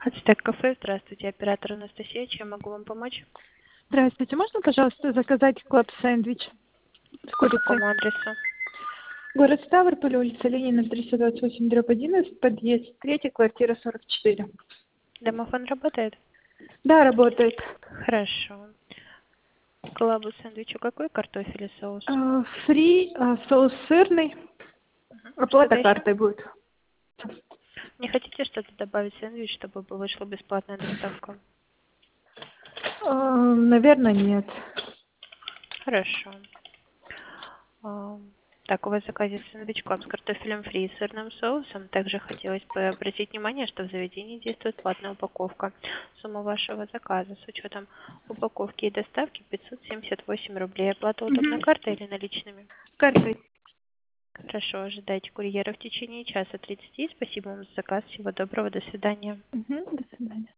Ацтек кафе, здравствуйте, оператор Анастасия, чем могу вам помочь? Здравствуйте, можно, пожалуйста, заказать клаб-сэндвич с По курицей? какому адресу? Город Ставрополь, улица Ленина, 328/11, подъезд 3, квартира 44. Домофон работает? Да, работает. Хорошо. Коллабу сэндвичу какой? Картофель и соус? Фри, соус сырный, Что-то оплата еще? картой будет. Не хотите что-то добавить в сэндвич, чтобы вышла бесплатная доставка? Наверное, нет. Хорошо. А, Так, у вас в заказе сэндвич клаб с картофелем фри и сырным соусом. Также хотелось бы обратить внимание, что в заведении действует платная упаковка. Сумма вашего заказа с учетом упаковки и доставки 578 рублей. Оплата удобной Угу. картой или наличными? Картой. Хорошо, ожидайте курьера в течение часа 30. Спасибо вам за заказ. Всего доброго, до свидания. Угу. До свидания.